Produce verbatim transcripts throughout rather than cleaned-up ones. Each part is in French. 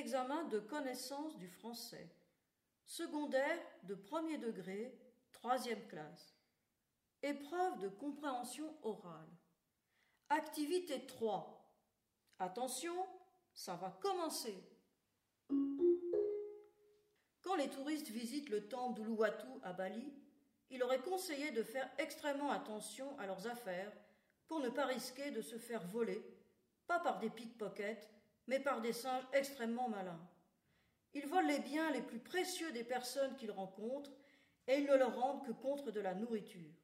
examen de connaissance du français. Secondaire de premier degré, troisième classe. Épreuve de compréhension orale. Activité trois. Attention, ça va commencer. Quand les touristes visitent le temple d'Uluwatu à Bali, il aurait conseillé de faire extrêmement attention à leurs affaires pour ne pas risquer de se faire voler, pas par des pickpockets, mais par des singes extrêmement malins. Ils volent les biens les plus précieux des personnes qu'ils rencontrent et ils ne leur rendent que contre de la nourriture.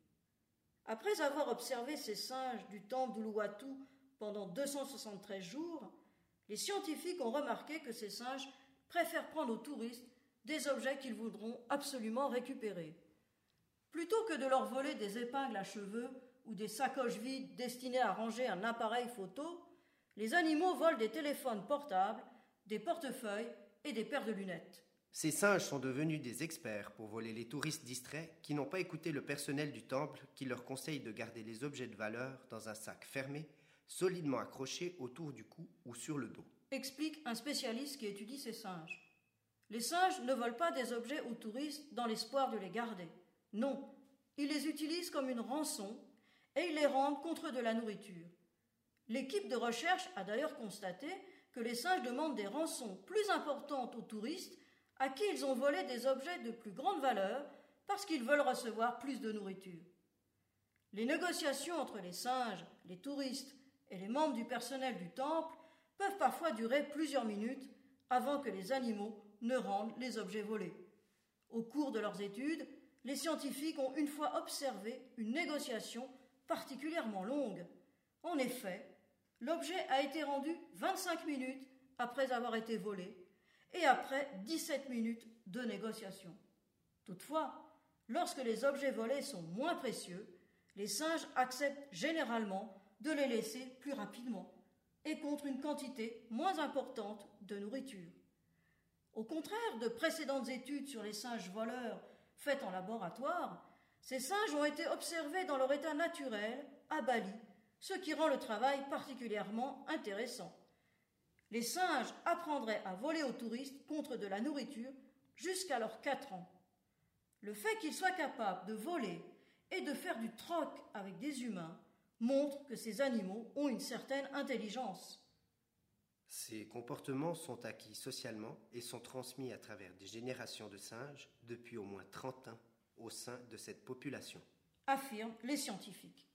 Après avoir observé ces singes du temple d'Uluwatu pendant deux cent soixante-treize jours, les scientifiques ont remarqué que ces singes préfèrent prendre aux touristes des objets qu'ils voudront absolument récupérer. Plutôt que de leur voler des épingles à cheveux ou des sacoches vides destinées à ranger un appareil photo, les animaux volent des téléphones portables, des portefeuilles et des paires de lunettes. Ces singes sont devenus des experts pour voler les touristes distraits qui n'ont pas écouté le personnel du temple qui leur conseille de garder les objets de valeur dans un sac fermé, solidement accroché autour du cou ou sur le dos. Explique un spécialiste qui étudie ces singes. Les singes ne volent pas des objets aux touristes dans l'espoir de les garder. Non, ils les utilisent comme une rançon et ils les rendent contre de la nourriture. L'équipe de recherche a d'ailleurs constaté que les singes demandent des rançons plus importantes aux touristes à qui ils ont volé des objets de plus grande valeur parce qu'ils veulent recevoir plus de nourriture. Les négociations entre les singes, les touristes et les membres du personnel du temple peuvent parfois durer plusieurs minutes avant que les animaux ne rendent les objets volés. Au cours de leurs études, les scientifiques ont une fois observé une négociation particulièrement longue. En effet, l'objet a été rendu vingt-cinq minutes après avoir été volé et après dix-sept minutes de négociation. Toutefois, lorsque les objets volés sont moins précieux, les singes acceptent généralement de les laisser plus rapidement et contre une quantité moins importante de nourriture. Au contraire de précédentes études sur les singes voleurs faites en laboratoire, ces singes ont été observés dans leur état naturel à Bali, ce qui rend le travail particulièrement intéressant. Les singes apprendraient à voler aux touristes contre de la nourriture jusqu'à leurs quatre ans. Le fait qu'ils soient capables de voler et de faire du troc avec des humains montre que ces animaux ont une certaine intelligence. Ces comportements sont acquis socialement et sont transmis à travers des générations de singes depuis au moins trente ans au sein de cette population, Affirment les scientifiques.